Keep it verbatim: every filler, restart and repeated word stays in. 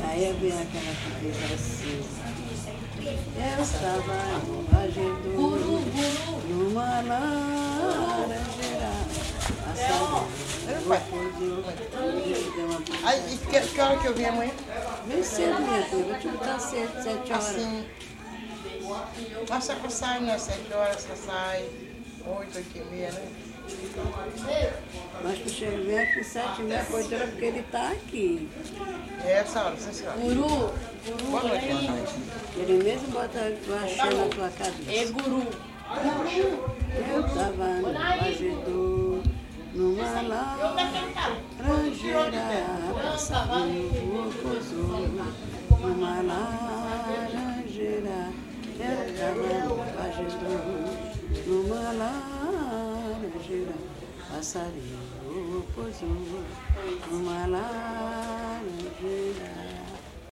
Aí vem aquela que diz assim, eu estava no Lajedouro, numa laranjeira, Aí, e que, que hora que eu vim amanhã? Vem cedo, minha filha, vou te botar cedo, sete horas. Assim, mas só que sai, né? Sete horas, só sai oito, oito e meia, né? Mas tu chega bem aqui sete e meia, oito horas, porque ele tá aqui. É essa hora, essa hora. Guru, guru, Boa noite, boa noite. Ele mesmo bota o axé na tua cabeça. é guru. Eu estava no Lajedouro, numa laranjeira, passarinho pousou, numa laranjeira. Eu estava no Lajedouro, numa laranjeira, passarinho pousou, numa laranjeira.